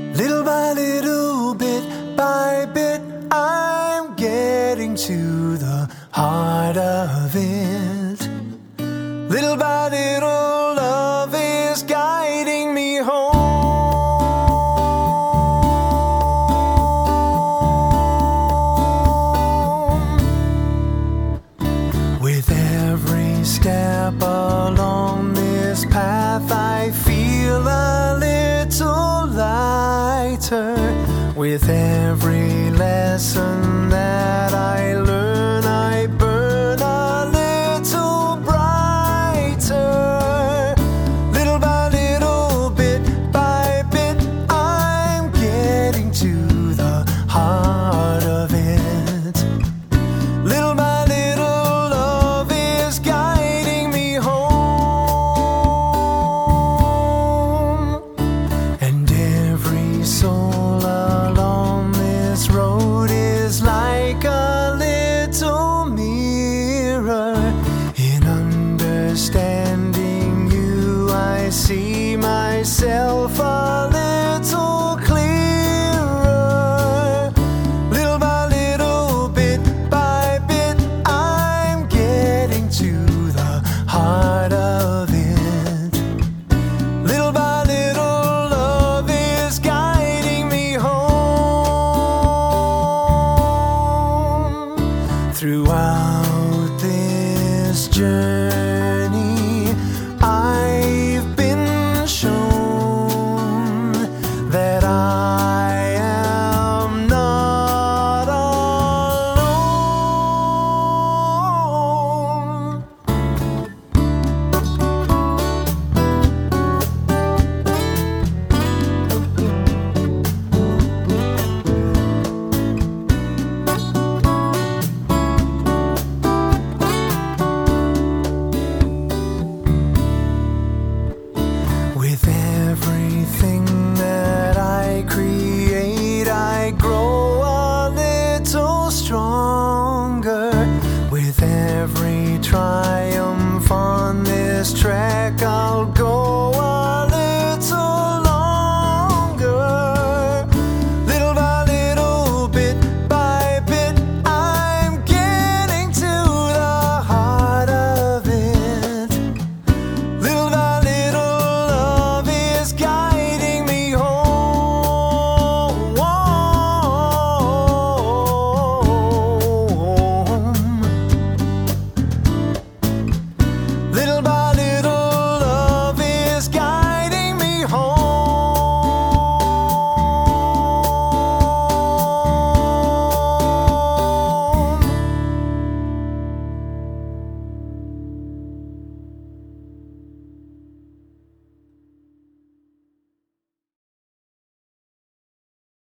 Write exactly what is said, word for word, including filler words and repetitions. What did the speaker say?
Little by little, bit by bit, I'm getting to the heart of it. Little by little, love is guiding me home. With every step along this path, I feel a little lighter. With every lesson